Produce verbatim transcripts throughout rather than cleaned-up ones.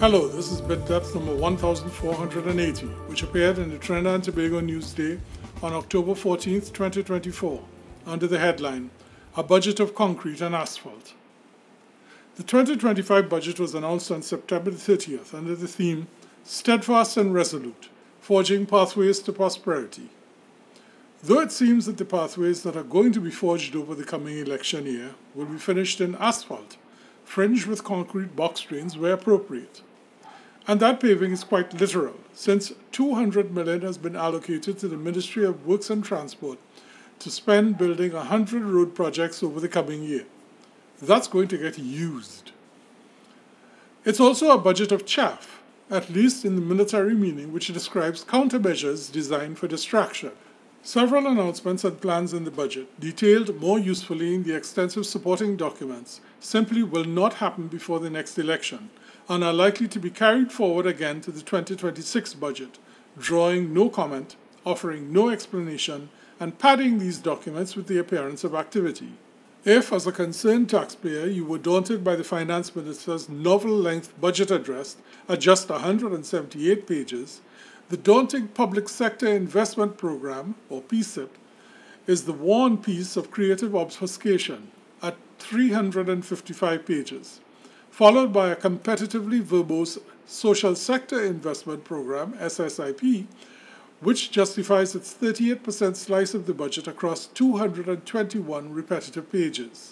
Hello, this is BitDepth number one thousand four hundred eighty, which appeared in the Trinidad and Tobago Newsday on October fourteenth, twenty twenty-four, under the headline, A Budget of Concrete and Asphalt. The twenty twenty-five budget was announced on September thirtieth under the theme, Steadfast and Resolute, Forging Pathways to Prosperity. Though it seems that the pathways that are going to be forged over the coming election year will be finished in asphalt, fringed with concrete box drains where appropriate. And that paving is quite literal, since two hundred million dollars has been allocated to the Ministry of Works and Transport to spend building one hundred road projects over the coming year. That's going to get used. It's also a budget of chaff, at least in the military meaning, which describes countermeasures designed for distraction. Several announcements and plans in the budget, detailed more usefully in the extensive supporting documents, simply will not happen before the next election and are likely to be carried forward again to the twenty twenty-six budget, drawing no comment, offering no explanation, and padding these documents with the appearance of activity. If, as a concerned taxpayer, you were daunted by the Finance Minister's novel-length budget address at just one hundred seventy-eight pages, the daunting Public Sector Investment Program, or P S I P, is the War and Peace of creative obfuscation at three hundred fifty-five pages, followed by a competitively verbose Social Sector Investment Program, S S I P, which justifies its thirty-eight percent slice of the budget across two hundred twenty-one repetitive pages.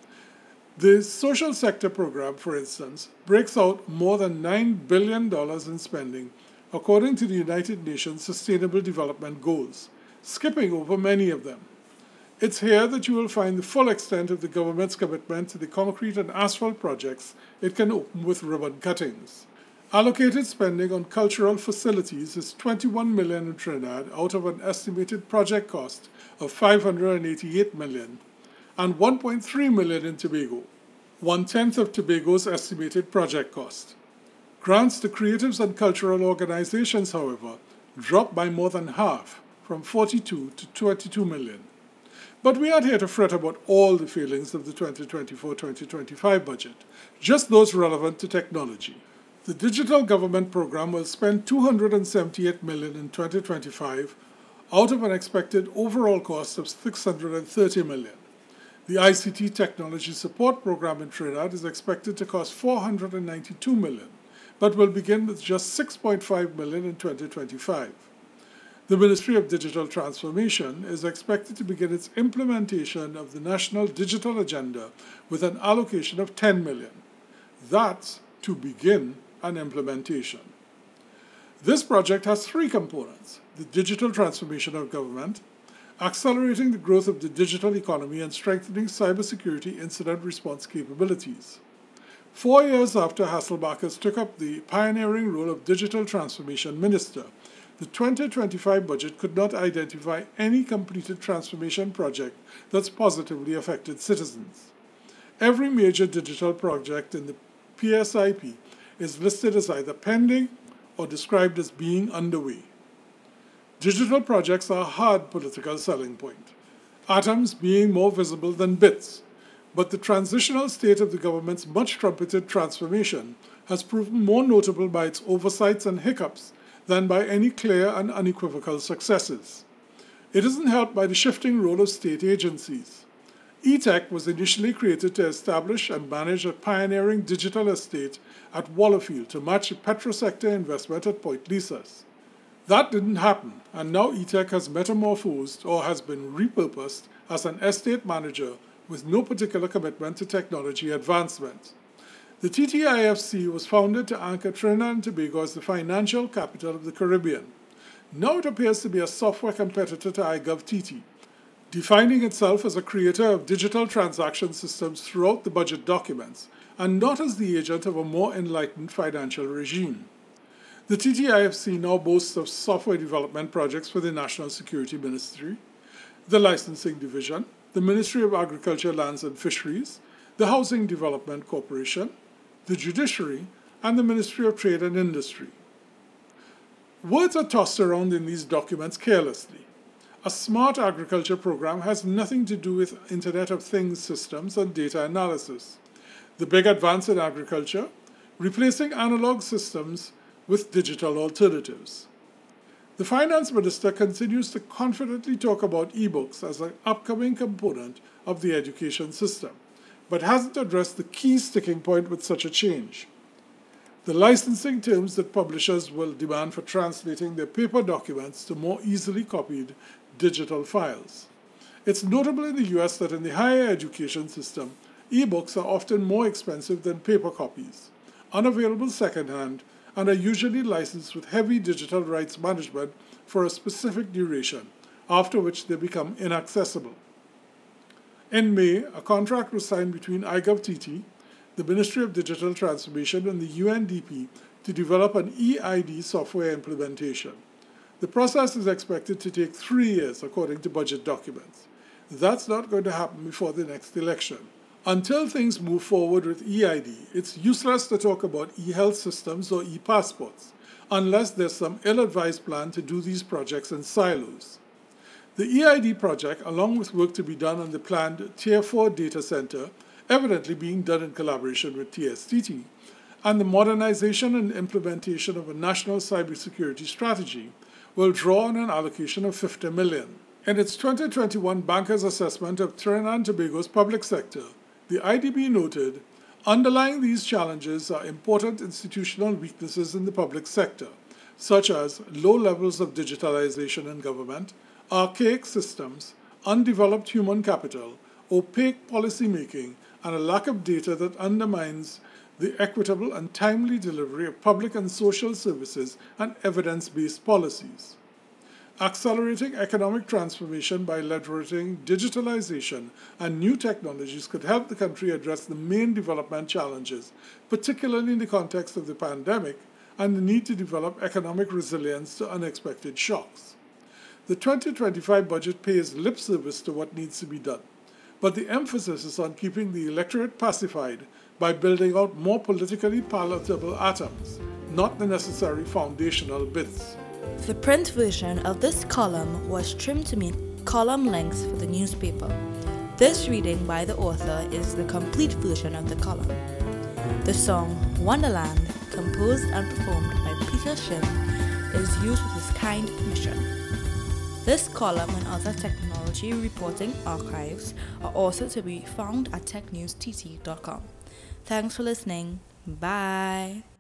The Social Sector Program, for instance, breaks out more than nine billion dollars in spending according to the United Nations Sustainable Development Goals, skipping over many of them. It's here that you will find the full extent of the government's commitment to the concrete and asphalt projects it can open with ribbon cuttings. Allocated spending on cultural facilities is twenty-one million dollars in Trinidad out of an estimated project cost of five hundred eighty-eight million dollars and one point three million dollars in Tobago, one-tenth of Tobago's estimated project cost. Grants to creatives and cultural organizations, however, dropped by more than half, from forty-two to twenty-two million. But we aren't here to fret about all the failings of the twenty twenty-four twenty twenty-five budget, just those relevant to technology. The Digital Government Program will spend two hundred seventy-eight million dollars in twenty twenty-five out of an expected overall cost of six hundred thirty million dollars. The I C T Technology Support Program in Trinidad is expected to cost four hundred ninety-two million dollars, but will begin with just six point five million dollars in twenty twenty-five. The Ministry of Digital Transformation is expected to begin its implementation of the National Digital Agenda with an allocation of ten million dollars. That's to begin an implementation. This project has three components: the digital transformation of government, accelerating the growth of the digital economy, and strengthening cybersecurity incident response capabilities. Four years after Hasselbachers took up the pioneering role of Digital Transformation Minister, the twenty twenty-five budget could not identify any completed transformation project that's positively affected citizens. Every major digital project in the P S I P is listed as either pending or described as being underway. Digital projects are a hard political selling point, atoms being more visible than bits. But the transitional state of the government's much-trumpeted transformation has proven more notable by its oversights and hiccups than by any clear and unequivocal successes. It isn't helped by the shifting role of state agencies. E TEC was initially created to establish and manage a pioneering digital estate at Wallerfield to match the petrosector investment at Point Lisas. That didn't happen, and now E TEC has metamorphosed or has been repurposed as an estate manager with no particular commitment to technology advancement. The T T I F C was founded to anchor Trinidad and Tobago as the financial capital of the Caribbean. Now it appears to be a software competitor to iGovTT, defining itself as a creator of digital transaction systems throughout the budget documents, and not as the agent of a more enlightened financial regime. The T T I F C now boasts of software development projects for the National Security Ministry, the Licensing Division, the Ministry of Agriculture, Lands and Fisheries, the Housing Development Corporation, the Judiciary, and the Ministry of Trade and Industry. Words are tossed around in these documents carelessly. A smart agriculture program has nothing to do with Internet of Things systems and data analysis. The big advance in agriculture, replacing analog systems with digital alternatives. The finance minister continues to confidently talk about e-books as an upcoming component of the education system, but hasn't addressed the key sticking point with such a change: the licensing terms that publishers will demand for translating their paper documents to more easily copied digital files. It's notable in the U S that in the higher education system, e-books are often more expensive than paper copies, unavailable secondhand, and are usually licensed with heavy digital rights management for a specific duration, after which they become inaccessible. In May, a contract was signed between iGovT T, the Ministry of Digital Transformation, and the U N D P to develop an e I D software implementation. The process is expected to take three years, according to budget documents. That's not going to happen before the next election. Until things move forward with e I D, it's useless to talk about e-health systems or e-passports, unless there's some ill-advised plan to do these projects in silos. The e I D project, along with work to be done on the planned Tier four data center, evidently being done in collaboration with T S T T, and the modernization and implementation of a national cybersecurity strategy, will draw on an allocation of fifty million dollars. In its twenty twenty-one Bankers Assessment of Trinidad and Tobago's public sector, the I D B noted, underlying these challenges are important institutional weaknesses in the public sector, such as low levels of digitalization in government, archaic systems, undeveloped human capital, opaque policy making, and a lack of data that undermines the equitable and timely delivery of public and social services and evidence-based policies. Accelerating economic transformation by leveraging digitalization and new technologies could help the country address the main development challenges, particularly in the context of the pandemic and the need to develop economic resilience to unexpected shocks. The twenty twenty-five budget pays lip service to what needs to be done, but the emphasis is on keeping the electorate pacified by building out more politically palatable atoms, not the necessary foundational bits. The print version of this column was trimmed to meet column lengths for the newspaper. This reading by the author is the complete version of the column. The song Wonderland, composed and performed by Peter Shin, is used with his kind permission. This column and other technology reporting archives are also to be found at tech news t t dot com. Thanks for listening. Bye.